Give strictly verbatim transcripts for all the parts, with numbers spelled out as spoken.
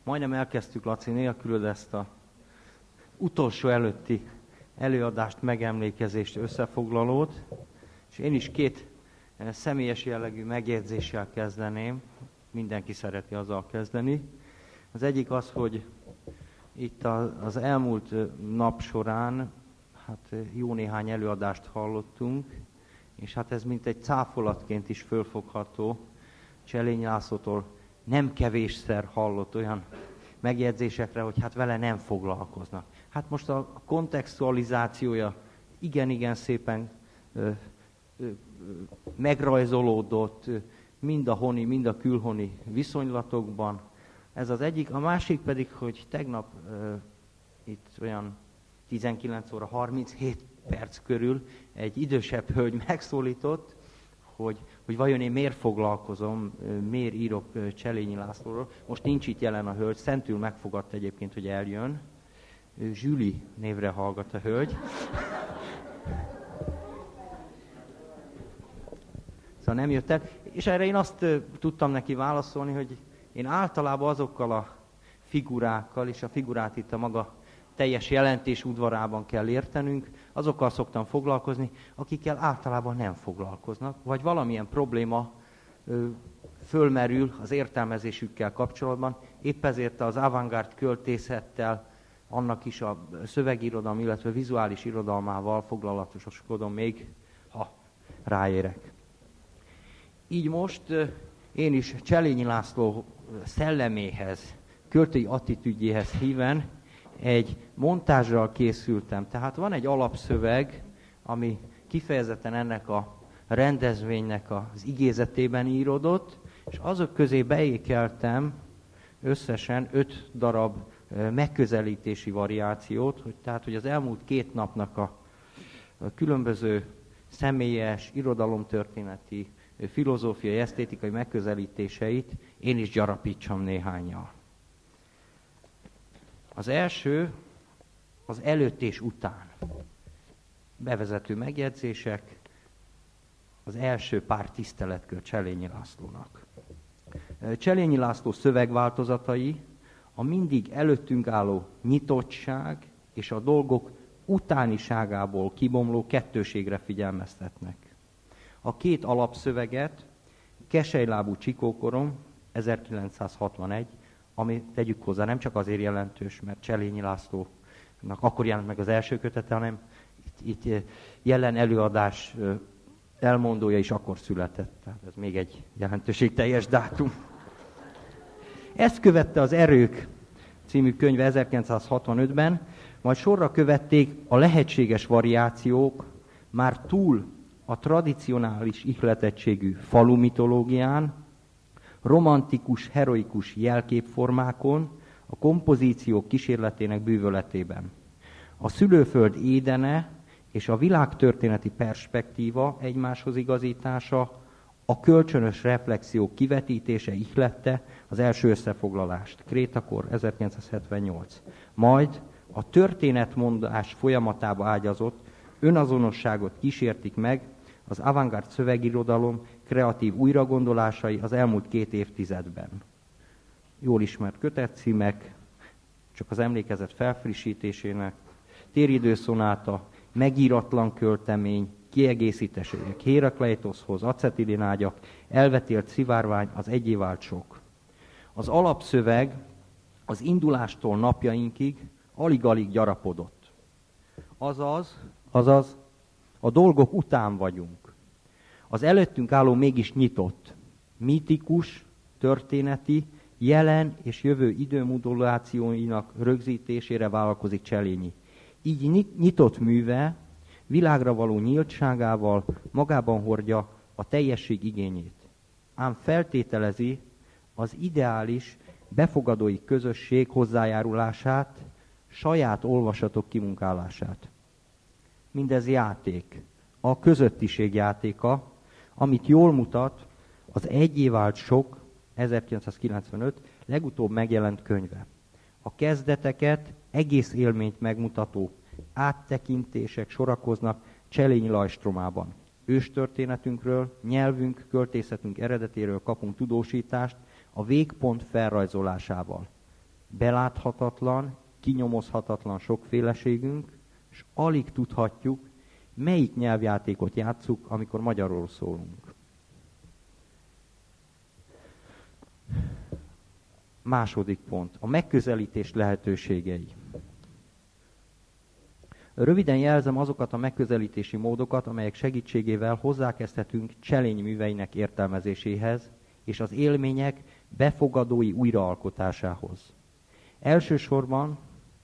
Majdnem elkezdtük, Laci, nélkülöd ezt a utolsó előtti előadást, megemlékezést, összefoglalót, és én is két személyes jellegű megjegyzéssel kezdeném. Mindenki szereti azzal kezdeni. Az egyik az, hogy itt az elmúlt nap során hát jó néhány előadást hallottunk, és hát ez mint egy cáfolatként is fölfogható. Cselényi Lászlótól nem kevésszer hallott olyan megjegyzésekre, hogy hát vele nem foglalkoznak. Hát most a kontextualizációja igen-igen szépen ö, ö, megrajzolódott, mind a honi, mind a külhoni viszonylatokban. Ez az egyik. A másik pedig, hogy tegnap ö, itt olyan tizenkilenc óra harminchét perc körül egy idősebb hölgy megszólított, hogy, hogy vajon én miért foglalkozom, miért írok Cselényi Lászlóról. Most nincs itt jelen a hölgy, szentül megfogadta egyébként, hogy eljön. Zsüli névre hallgat a hölgy. Szóval nem jött el. És erre én azt tudtam neki válaszolni, hogy én általában azokkal a figurákkal, és a figurát itt a maga teljes jelentés udvarában kell értenünk, azokkal szoktam foglalkozni, akikkel általában nem foglalkoznak, vagy valamilyen probléma ö, fölmerül az értelmezésükkel kapcsolatban. Épp ezért az avantgárd költészettel, annak is a szövegirodalom, illetve vizuális irodalmával foglalatoskodom még, ha ráérek. Így most ö, én is Cselényi László szelleméhez, költői attitűdjéhez híven egy montázsral készültem. Tehát van egy alapszöveg, ami kifejezetten ennek a rendezvénynek az igézetében íródott, és azok közé beékeltem összesen öt darab megközelítési variációt, hogy, tehát hogy az elmúlt két napnak a, a különböző személyes, irodalomtörténeti, filozófiai, esztétikai megközelítéseit én is gyarapítsam néhánnyal. Az első az előtt és után. Bevezető megjegyzések, az első pár tiszteletkör Cselényi Lászlónak. Cselényi László szövegváltozatai a mindig előttünk álló nyitottság és a dolgok utániságából kibomló kettőségre figyelmeztetnek. A két alapszöveget, Keselylábú Csikókorom, ezerkilencszázhatvanegy, ami tegyük hozzá nem csak azért jelentős, mert Cselényi Lászlónak akkor jelent meg az első kötete, hanem itt, itt jelen előadás elmondója is akkor született. Tehát ez még egy jelentőségteljes dátum. Ezt követte az Erők című könyve ezerkilencszázhatvanötben, majd sorra követték a lehetséges variációk már túl a tradicionális ihletettségű falu mitológián, romantikus, heroikus jelképformákon, a kompozíciók kísérletének bűvöletében. A szülőföld édene és a világtörténeti perspektíva egymáshoz igazítása, a kölcsönös reflexiók kivetítése ihlette az első összefoglalást, Krétakor, ezerkilencszázhetvennyolc. Majd a történetmondás folyamatába ágyazott önazonosságot kísértik meg az avantgárd szövegirodalom kreatív újragondolásai az elmúlt két évtizedben. Jól ismert kötetcímek, csak az emlékezet felfrissítésének, Téridőszonáta, Megíratlan költemény, kiegészítések Hérakleitoszhoz, Acetilinágyak, Elvetélt szivárvány, az egyé vált sok. Az alapszöveg az indulástól napjainkig alig-alig gyarapodott. Azaz, azaz, a dolgok után vagyunk. Az előttünk álló mégis nyitott, mítikus, történeti, jelen és jövő időmodulációinak rögzítésére vállalkozik Cselényi. Így nyitott műve világra való nyíltságával magában hordja a teljesség igényét. Ám feltételezi az ideális befogadói közösség hozzájárulását, saját olvasatok kimunkálását. Mindez játék, a közöttiség játéka, amit jól mutat az egyé vált sok, ezerkilencszázkilencvenöt legutóbb megjelent könyve. A kezdeteket, egész élményt megmutató áttekintések sorakoznak Cselényi Lajstromában. Őstörténetünkről, nyelvünk, költészetünk eredetéről kapunk tudósítást a végpont felrajzolásával. beláthatatlan, kinyomozhatatlan sokféleségünk, és alig tudhatjuk, melyik nyelvjátékot játsszuk, amikor magyarul szólunk. Második pont. A megközelítés lehetőségei. Röviden jelzem azokat a megközelítési módokat, amelyek segítségével hozzákezdhetünk Cselény műveinek értelmezéséhez és az élmények befogadói újraalkotásához. Elsősorban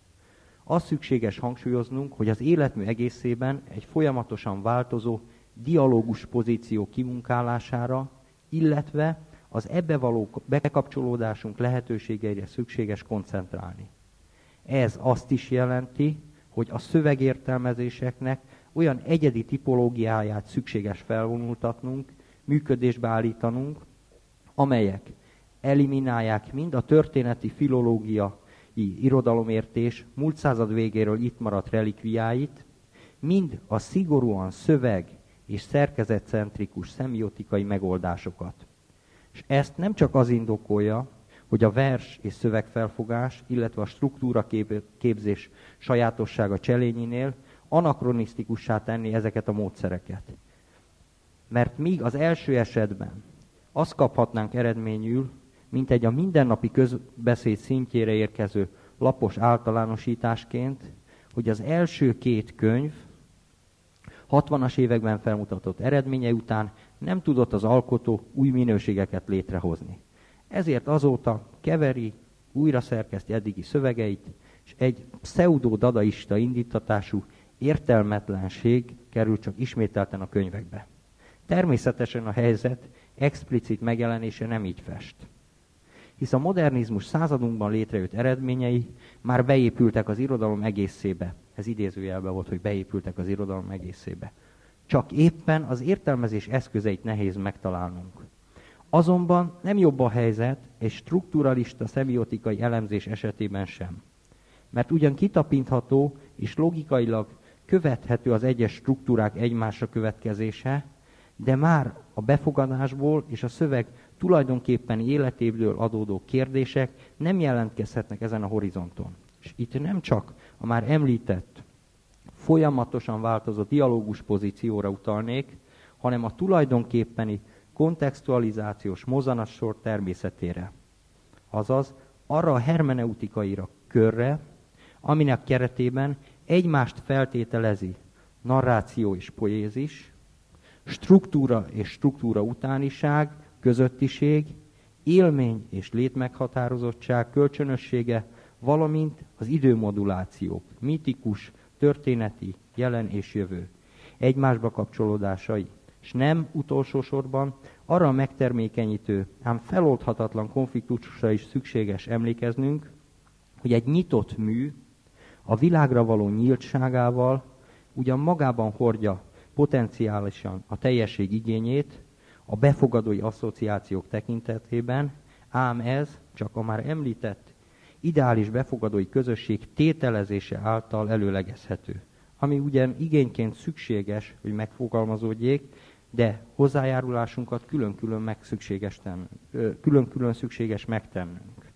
az szükséges hangsúlyoznunk, hogy az életmű egészében egy folyamatosan változó dialógus pozíció kimunkálására, illetve az ebbe való bekapcsolódásunk lehetőségeire szükséges koncentrálni. Ez azt is jelenti, hogy a szövegértelmezéseknek olyan egyedi tipológiáját szükséges felvonultatnunk, működésbe állítanunk, amelyek eliminálják mind a történeti filológiai irodalomértés múlt század végéről itt maradt relikviáit, mind a szigorúan szöveg- és szerkezetcentrikus szemiotikai megoldásokat. És ezt nem csak az indokolja, hogy a vers és szövegfelfogás, illetve a struktúra képzés sajátossága Cselényinél anakronisztikussá tenni ezeket a módszereket. Mert míg az első esetben azt kaphatnánk eredményül, mint egy a mindennapi közbeszéd szintjére érkező lapos általánosításként, hogy az első két könyv hatvanas években felmutatott eredménye után nem tudott az alkotó új minőségeket létrehozni. Ezért azóta keveri, újra szerkeszti eddigi szövegeit, és egy pseudo-dadaista indítatású értelmetlenség kerül csak ismételten a könyvekbe. Természetesen a helyzet explicit megjelenése nem így fest. Hisz a modernizmus századunkban létrejött eredményei már beépültek az irodalom egészébe. Ez idézőjelben volt, hogy beépültek az irodalom egészébe. Csak éppen az értelmezés eszközeit nehéz megtalálnunk. Azonban nem jobb a helyzet egy strukturalista szemiotikai elemzés esetében sem. Mert ugyan kitapintható és logikailag követhető az egyes struktúrák egymásra következése, de már a befogadásból és a szöveg tulajdonképpen életéből adódó kérdések nem jelentkezhetnek ezen a horizonton. És itt nem csak a már említett, folyamatosan változó dialógus pozícióra utalnék, hanem a tulajdonképpeni kontextualizációs mozanatsor természetére. Azaz arra a hermeneutikaira körre, aminek keretében egymást feltételezi narráció és poézis, struktúra és struktúra utániság, közöttiség, élmény és létmeghatározottság kölcsönössége, valamint az időmodulációk, mitikus, történeti, jelen és jövő, egymásba kapcsolódásai, és nem utolsó sorban arra a megtermékenyítő, ám feloldhatatlan konfliktusra is szükséges emlékeznünk, hogy egy nyitott mű a világra való nyíltságával ugyan magában hordja potenciálisan a teljesség igényét a befogadói asszociációk tekintetében, ám ez csak a már említett ideális befogadói közösség tételezése által előlegezhető, ami ugyan igényként szükséges, hogy megfogalmazódjék, de hozzájárulásunkat külön-külön, meg szükséges tennünk, külön-külön szükséges megtennünk.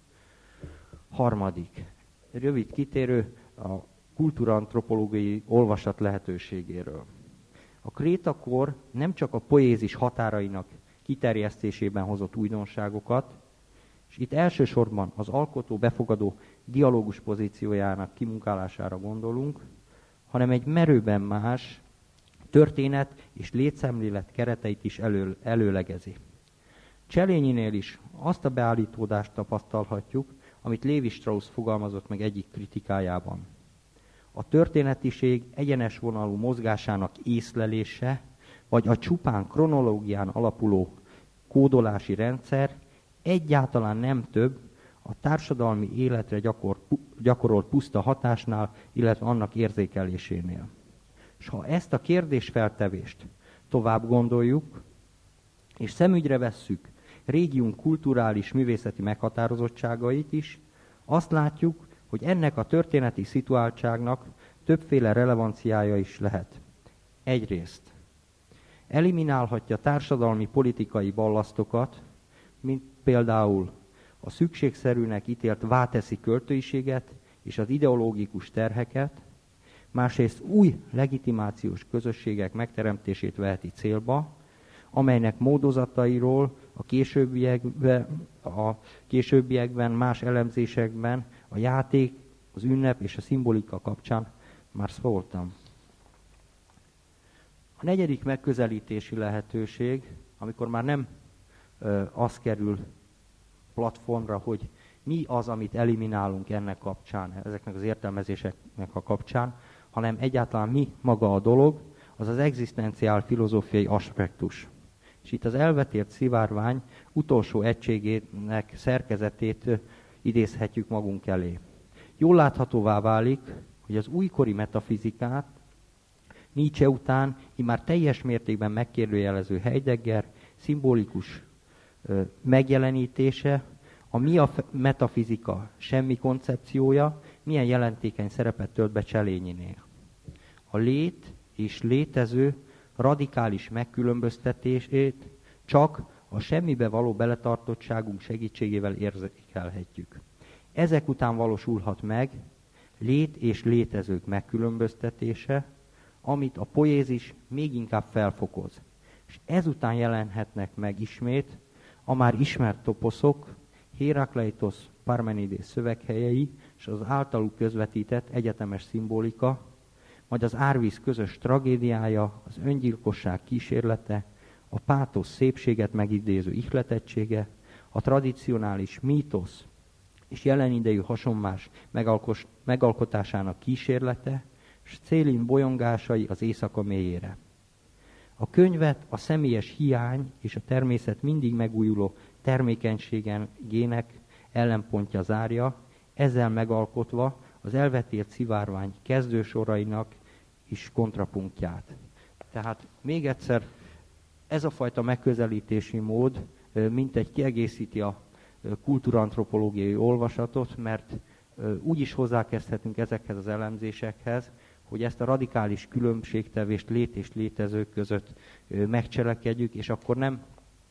Harmadik, rövid kitérő a kultúraantropológiai olvasat lehetőségéről. A krétakor nem csak a poézis határainak kiterjesztésében hozott újdonságokat, és itt elsősorban az alkotó befogadó dialógus pozíciójának kimunkálására gondolunk, hanem egy merőben más történet és létszemlélet kereteit is elő, előlegezi. Cselényinél is azt a beállítódást tapasztalhatjuk, amit Lévi-Strauss fogalmazott meg egyik kritikájában. A történetiség egyenes vonalú mozgásának észlelése, vagy a csupán kronológián alapuló kódolási rendszer egyáltalán nem több a társadalmi életre gyakor, gyakorolt puszta hatásnál, illetve annak érzékelésénél. És ha ezt a kérdésfeltevést tovább gondoljuk, és szemügyre vesszük régiunk kulturális művészeti meghatározottságait is, azt látjuk, hogy ennek a történeti szituáltságnak többféle relevanciája is lehet. Egyrészt eliminálhatja társadalmi politikai ballasztokat, mint például a szükségszerűnek ítélt váteszi költőiséget és az ideológikus terheket, másrészt új legitimációs közösségek megteremtését veheti célba, amelynek módozatairól a későbbiekben, a későbbiekben más elemzésekben a játék, az ünnep és a szimbolika kapcsán már szóltam. A negyedik megközelítési lehetőség, amikor már nem ö, az kerül platformra, hogy mi az, amit eliminálunk ennek kapcsán, ezeknek az értelmezéseknek a kapcsán, hanem egyáltalán mi maga a dolog, az az egzisztenciál filozófiai aspektus. És itt az elvetélt szivárvány utolsó egységének szerkezetét idézhetjük magunk elé. Jól láthatóvá válik, hogy az újkori metafizikát Nietzsche után immár teljes mértékben megkérdőjelező Heidegger szimbolikus ö, megjelenítése, a mi a metafizika semmi koncepciója, milyen jelentékeny szerepet tölt be Cselényinél. A lét és létező radikális megkülönböztetését csak a semmibe való beletartottságunk segítségével érzékelhetjük. Ezek után valósulhat meg lét és létezők megkülönböztetése, amit a poézis még inkább felfokoz. És ezután jelenhetnek meg ismét a már ismert toposzok, Hérakleitos, Parmenides szöveghelyei és az általuk közvetített egyetemes szimbolika, majd az árvíz közös tragédiája, az öngyilkosság kísérlete, a pátosz szépséget megidéző ihletettsége, a tradicionális mítosz és jelen idejű hasonmás megalkotásának kísérlete, és Célin bolyongásai az éjszaka mélyére. A könyvet a személyes hiány és a természet mindig megújuló termékenységének ellenpontja zárja, ezzel megalkotva az elvetélt szivárvány kezdősorainak is kontrapunktját. Tehát még egyszer, ez a fajta megközelítési mód mintegy kiegészíti a kultúrantropológiai olvasatot, mert úgy is hozzákezdhetünk ezekhez az elemzésekhez, hogy ezt a radikális különbségtevést lét és létezők között megcselekedjük, és akkor nem,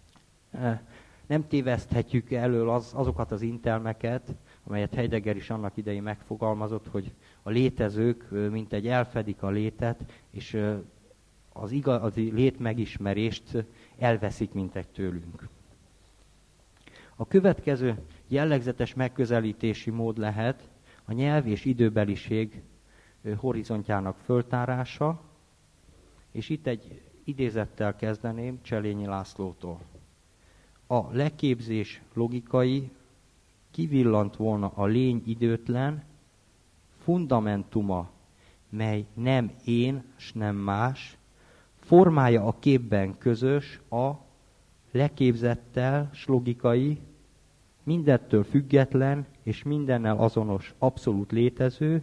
nem téveszthetjük elől az, azokat az intelmeket, amelyet Heidegger is annak idején megfogalmazott, hogy a létezők mintegy elfedik a létet, és az igazi létmegismerést elveszik mintegy tőlünk. A következő jellegzetes megközelítési mód lehet a nyelv és időbeliség horizontjának föltárása, és itt egy idézettel kezdeném Cselényi Lászlótól. A leképzés logikai kivillant volna a lény időtlen fundamentuma, mely nem én, s nem más, formája a képben közös, a leképzettel, s logikai, mindettől független és mindennel azonos abszolút létező,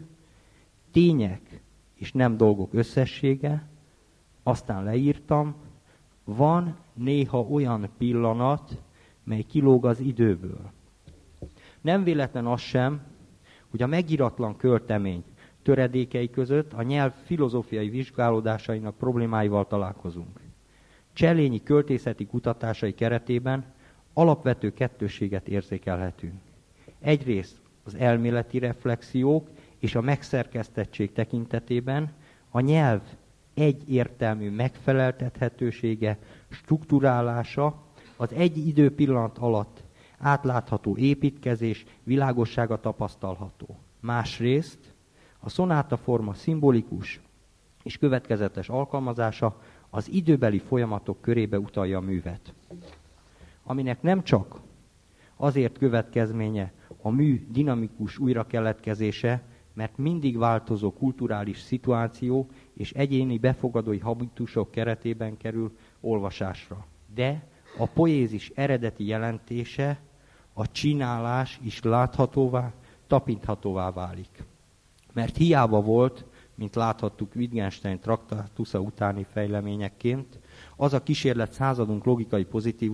tények és nem dolgok összessége, aztán leírtam, van néha olyan pillanat, mely kilóg az időből. Nem véletlen az sem, hogy a megíratlan költemény töredékei között a nyelv filozófiai vizsgálódásainak problémáival találkozunk. Cselényi költészeti kutatásai keretében alapvető kettősséget érzékelhetünk. Egyrészt az elméleti reflexiók és a megszerkesztettség tekintetében a nyelv egyértelmű megfeleltethetősége, strukturálása, az egy időpillanat alatt átlátható építkezés, világossága tapasztalható. Másrészt a szonátaforma szimbolikus és következetes alkalmazása az időbeli folyamatok körébe utalja a művet, aminek nem csak azért következménye a mű dinamikus újrakeletkezése, mert mindig változó kulturális szituáció és egyéni befogadói habitusok keretében kerül olvasásra. De a poézis eredeti jelentése, a csinálás is láthatóvá, tapinthatóvá válik. Mert hiába volt, mint láthattuk Wittgenstein traktátusza utáni fejleményekként, az a kísérlet századunk logikai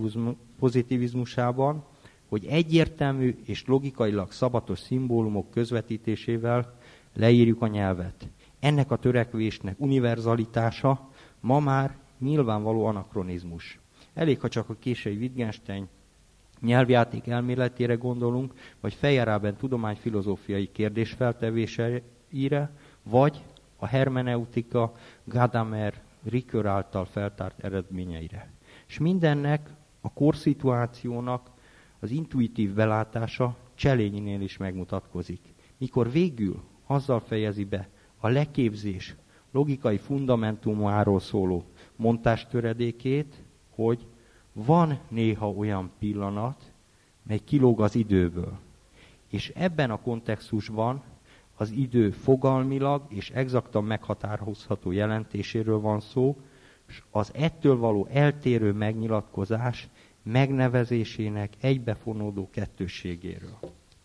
pozitivizmusában, hogy egyértelmű és logikailag szabatos szimbólumok közvetítésével leírjuk a nyelvet. Ennek a törekvésnek univerzalitása ma már nyilvánvaló anakronizmus. Elég, ha csak a késői Wittgenstein nyelvjáték elméletére gondolunk, vagy Feyerabend tudományfilozófiai kérdésfeltevéseire, vagy a hermeneutika Gadamer Ricoeur által feltárt eredményeire. És mindennek a korszituációnak az intuitív belátása Cselényinél is megmutatkozik. Mikor végül azzal fejezi be a leképzés logikai fundamentumáról szóló montástöredékét, hogy van néha olyan pillanat, mely kilóg az időből. És ebben a kontextusban az idő fogalmilag és exaktan meghatározható jelentéséről van szó, és az ettől való eltérő megnyilatkozás megnevezésének egybefonódó kettősségéről.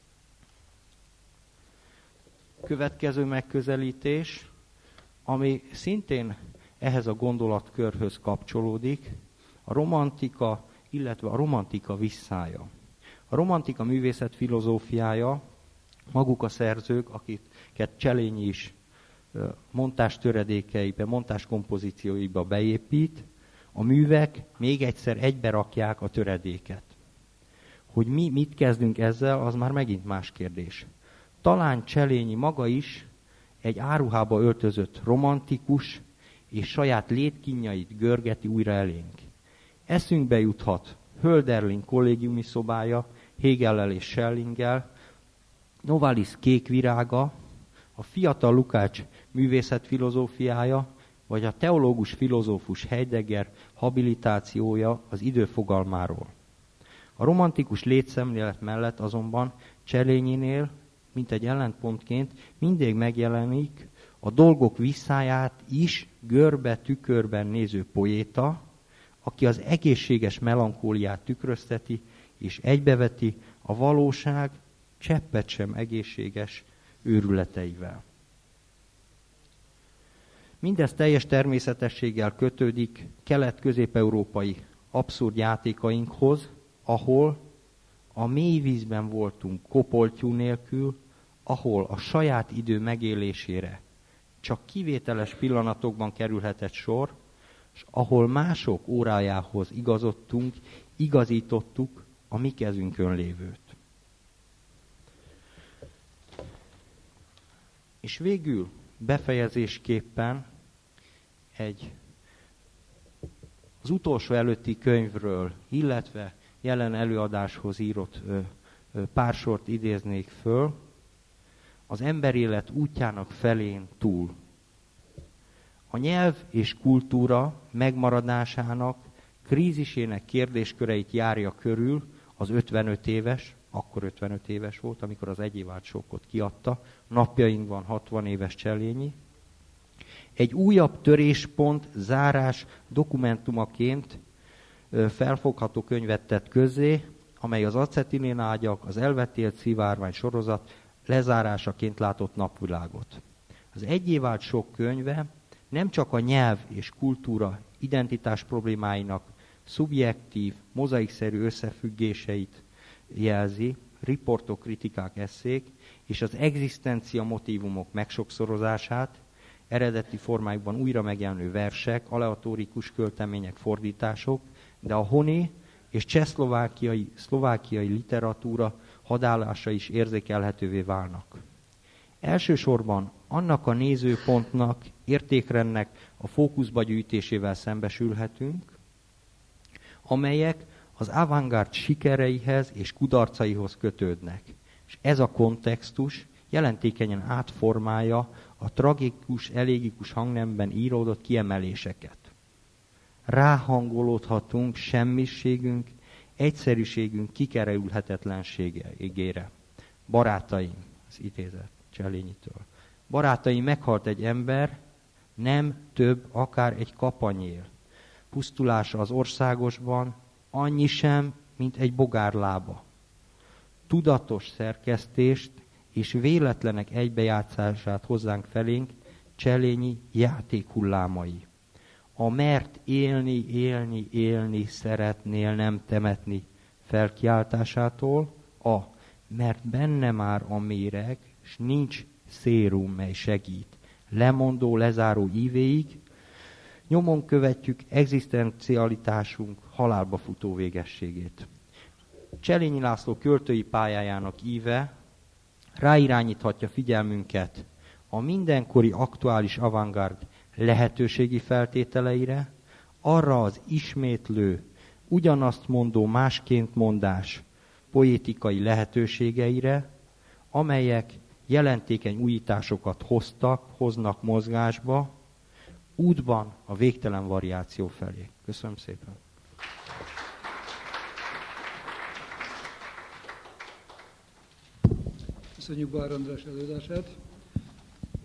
Következő megközelítés, ami szintén ehhez a gondolatkörhöz kapcsolódik, a romantika, illetve a romantika visszája. A romantika művészet filozófiája, maguk a szerzők, akiket Cselényi is montás töredékeibe, montás kompozícióiba beépít, a művek még egyszer egybe rakják a töredéket. Hogy mi mit kezdünk ezzel, az már megint más kérdés. Talán Cselényi maga is egy áruhába öltözött romantikus, és saját létkínjait görgeti újra elénk. Eszünkbe juthat Hölderlin kollégiumi szobája, Hegellel és Schellinggel, Novalis kék virága, a fiatal Lukács művészetfilozófiája, vagy a teológus filozófus Heidegger habilitációja az idő fogalmáról. A romantikus létszemlélet mellett azonban Cselényinél, mint egy ellentpontként mindig megjelenik a dolgok visszáját is görbe tükörben néző poéta, aki az egészséges melankóliát tükrözteti és egybeveti a valóság cseppet sem egészséges őrületeivel. Mindez teljes természetességgel kötődik kelet-közép-európai abszurd játékainkhoz, ahol a mély vízben voltunk kopoltyú nélkül, ahol a saját idő megélésére csak kivételes pillanatokban kerülhetett sor, és ahol mások órájához igazodtunk, igazítottuk a mi kezünkön lévőt. És végül befejezésképpen egy az utolsó előtti könyvről, illetve jelen előadáshoz írott ö, ö, pár sort idéznék föl, az emberélet útjának felén túl. A nyelv és kultúra megmaradásának, krízisének kérdésköreit járja körül az ötvenöt éves, akkor ötvenöt éves volt, amikor az egyévált sokkot kiadta, napjainkban hatvan éves Cselényi. Egy újabb töréspont, zárás dokumentumaként felfogható könyvet tett közzé, amely az acetilénágyak, az elvetélt szivárvány sorozat lezárásaként látott napvilágot. Az egyévált sok könyve nem csak a nyelv és kultúra identitás problémáinak szubjektív, mozaikszerű összefüggéseit jelzi, riportok, kritikák, esszék, és az egzisztencia motívumok megsokszorozását, eredeti formájukban újra megjelenő versek, aleatórikus költemények, fordítások, de a honi és csehszlovákiai szlovákiai literatúra hadállása is érzékelhetővé válnak. Elsősorban annak a nézőpontnak, értékrendnek a fókuszba gyűjtésével szembesülhetünk, amelyek az avantgárd sikereihez és kudarcaihoz kötődnek. És ez a kontextus jelentékenyen átformálja a tragikus, elégikus hangnemben íródott kiemeléseket. Ráhangolódhatunk semmiségünk, egyszerűségünk kikerülhetetlenségére. Barátaim, az idézet Cselényitől. Barátaim, meghalt egy ember, nem több, akár egy kapanyél. Pusztulása az országosban, annyi sem, mint egy bogár lába. Tudatos szerkesztést és véletlenek egybejátszását hozzánk felénk Cselényi játékhullámai. A mert élni, élni, élni szeretnél nem temetni felkiáltásától, a mert benne már a méreg, s nincs szérum, mely segít. Lemondó, lezáró ívéig, nyomon követjük egzisztencialitásunk halálba futó végességét. Cselényi László költői pályájának íve ráirányíthatja figyelmünket a mindenkori aktuális avantgárd lehetőségi feltételeire, arra az ismétlő, ugyanazt mondó másként mondás poétikai lehetőségeire, amelyek jelentékeny újításokat hoztak, hoznak mozgásba, útban a végtelen variáció felé. Köszönöm szépen! Köszönjük Bár András előadását!